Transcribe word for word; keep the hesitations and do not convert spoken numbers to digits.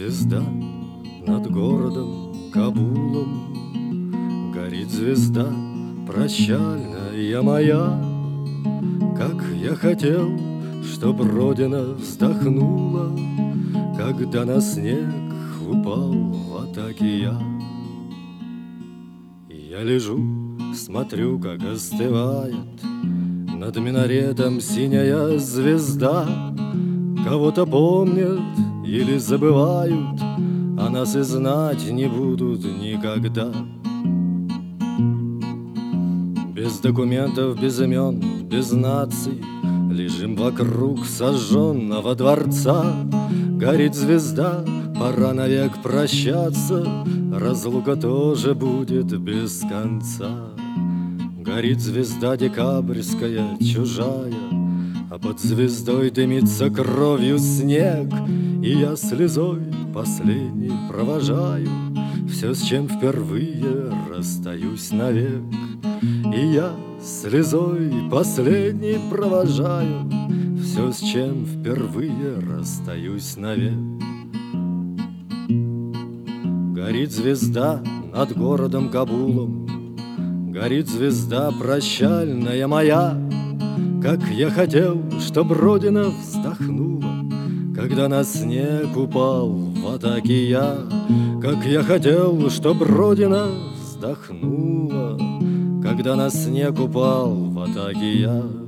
звезда над городом Кабулом, горит звезда прощальная моя. Как я хотел, чтоб Родина вздохнула, когда на снег упал в атаке я. Я лежу, смотрю, как остывает над минаретом синяя звезда. Кого-то помнят или забывают, а нас и знать не будут никогда. Без документов, без имен, без наций лежим вокруг сожженного дворца. Горит звезда, пора навек прощаться, разлука тоже будет без конца. Горит звезда декабрьская, чужая, а под звездой дымится кровью снег. И я слезой последней провожаю все, с чем впервые расстаюсь навек. И я слезой последней провожаю все, с чем впервые расстаюсь навек. Горит звезда над городом Кабулом, горит звезда прощальная моя. Как я хотел, чтоб Родина вздохнула, когда на снег упал в атаке я. Как я хотел, чтоб Родина вздохнула, когда на снег упал в атаке я.